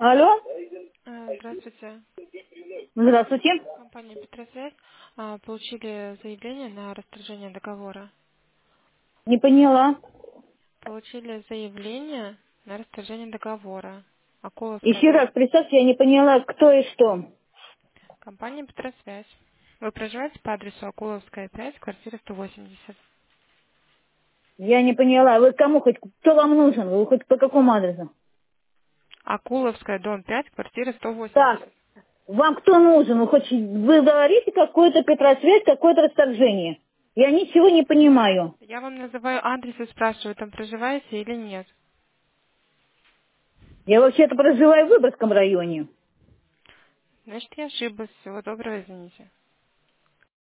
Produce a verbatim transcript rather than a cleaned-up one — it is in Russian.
Алло, А, Здравствуйте. здравствуйте. Компания Петросвязь. А, Получили заявление на расторжение договора. Не поняла. Получили заявление на расторжение договора. Акуловская, Еще раз, дом. представьте, я не поняла, кто и что. Компания Петросвязь. Вы проживаете по адресу Акуловская, пять, квартира сто восемьдесят. Я не поняла, вы кому хоть, кто вам нужен, вы хоть по какому адресу? Акуловская, дом пять, квартира Так, сто восемьдесят. вам кто нужен? Вы хоть, вы говорите какое-то Петросвязь, какое-то расторжение. Я ничего не понимаю. Я вам называю адрес и спрашиваю, там проживаете или нет. Я вообще-то проживаю в Выборгском районе. Значит, я ошиблась. Всего доброго, извините.